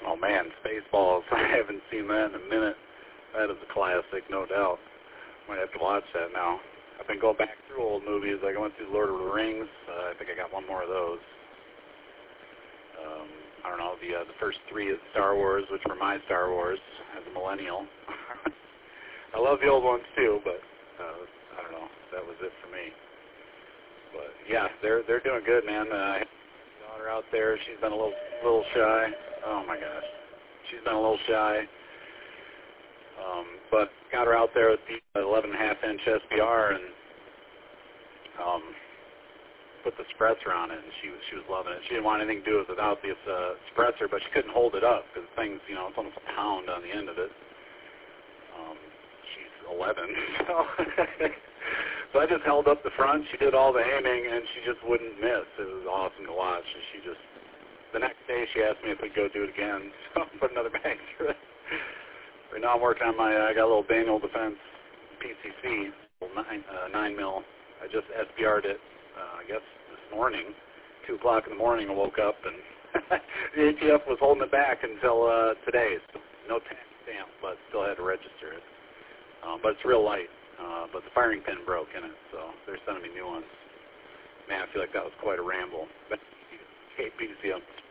Oh man, Spaceballs. I haven't seen that in a minute. That is a classic, no doubt. Might have to watch that now. I've been going back through old movies. I went through Lord of the Rings. I think I got one more of those. I don't know, the first three of Star Wars, which were my Star Wars as a millennial. I love the old ones too, but I don't know. That was it for me. But yeah, they're doing good, man. I have a daughter out there. She's been a little shy. Oh my gosh, she's been a little shy. But got her out there with the 11.5-inch SBR and put the suppressor on it, and she was loving it. She didn't want anything to do with it without this suppressor, but she couldn't hold it up because the thing's, you know, it's almost a pound on the end of it. She's 11, so I just held up the front. She did all the aiming, and she just wouldn't miss. It was awesome to watch. And she just, the next day, she asked me if we'd go do it again, so I put another bag through it. Right now I'm working on I got a little Daniel Defense PCC, 9 mil. I just SBR'd it, I guess this morning, 2 o'clock in the morning. I woke up and the ATF was holding it back until today. So no tax stamp, but still had to register it. But it's real light, but the firing pin broke in it, so they're sending me new ones. Man, I feel like that was quite a ramble. But KPC,